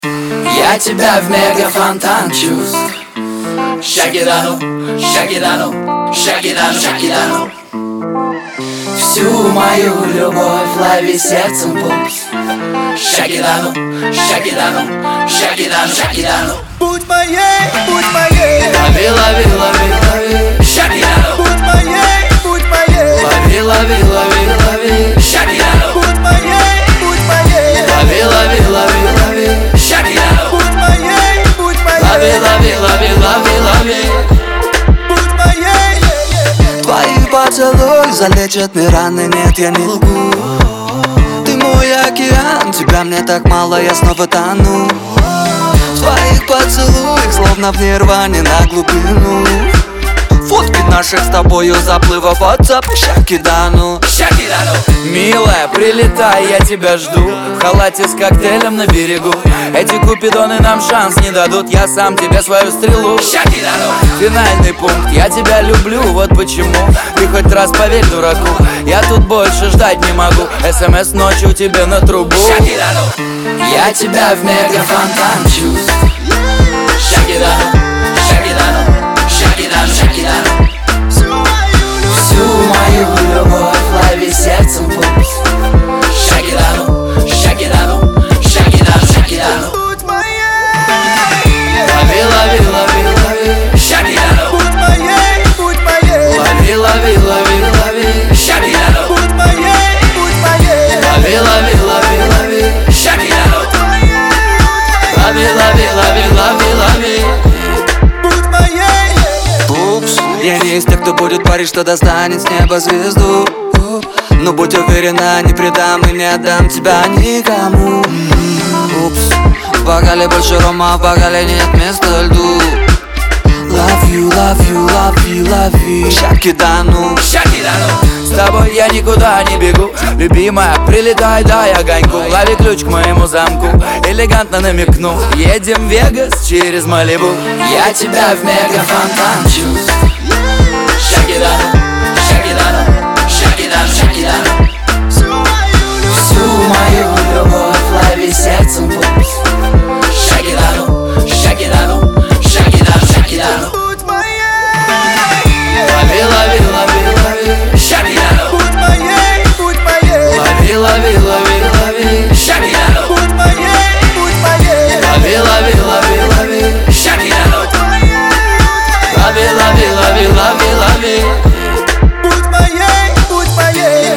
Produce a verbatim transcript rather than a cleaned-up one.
Я тебя в мегафонтан чувств. Шагидану, шагидану, шагидану, шагидану. Всю мою любовь лови сердцем пульс. Шагидану, шагидану, шагидану, шагидану. Будь моей, будь моей. Лови, лови, лови, лови. Шагидану. Будь моей, будь моей. Лови, лови, лови, лови. Шагидану. Будь моей, будь моей. Лови, лови, лови, лови. Шагидану. Будь моей, будь моей. Лови, лови, лови, лови, лови. Будь моей. Твои поцелуи залечат мне раны, нет, я не лгу. Ты мой океан, тебя мне так мало, я снова тону. В твоих поцелуях, словно в нирване на глубину. Фотки наших с тобою заплывов WhatsApp, Шагидану. Шагидану. Милая, прилетай, я тебя жду. В халате с коктейлем на берегу. Эти купидоны нам шанс не дадут. Я сам тебе свою стрелу. Шагидану. Финальный пункт, я тебя люблю, вот почему. Ты хоть раз поверь дураку, я тут больше ждать не могу. СМС ночью тебе на трубу. Шагидану. Я тебя в мегафонтан чувств. Шагидану, шагидану, шагидану, шагидану. Всю мою любовь лови сердцем пульс. Шагидану, шагидану, шагидану, шагидану. Будь моей. Лови, лови, лови, лови. Шагидану. Будь моей, будь моей. Лови, лови, лови, лови. Шагидану. Будь моей, будь моей. Лови, лови, лови, лови. Шагидану. Лови, лови, лови, лови, лови. Будь моей. Упс, я не из тех, кто будет парить, что достанет с неба звезду. Но будь уверена, не предам и не отдам тебя никому. Упс, в бокале больше рома, в бокале нет места льду. Love you, love you, love you, love you. Шагидану. Шагидану. С тобой я никуда не бегу. Любимая, прилетай, дай огоньку. Лови ключ к моему замку, элегантно намекну. Едем в Вегас через Малибу. Я тебя в мегафонтан чувств. Шагидану, шагидану, шагидану, шагидану. Всю мою любовь лови сердцем пульс. Шагидану, шагидану, шагидану, шагидану. Будь моей. Лови, лови, лови, лови. Шагидану. Будь моей, будь моей. Лови, лови, лови, лови. Шагидану. Будь моей, будь моей. Лови, лови, лови, лови. Шагидану. Лови, лови, лови, лови, лови. Будь моей, будь моей.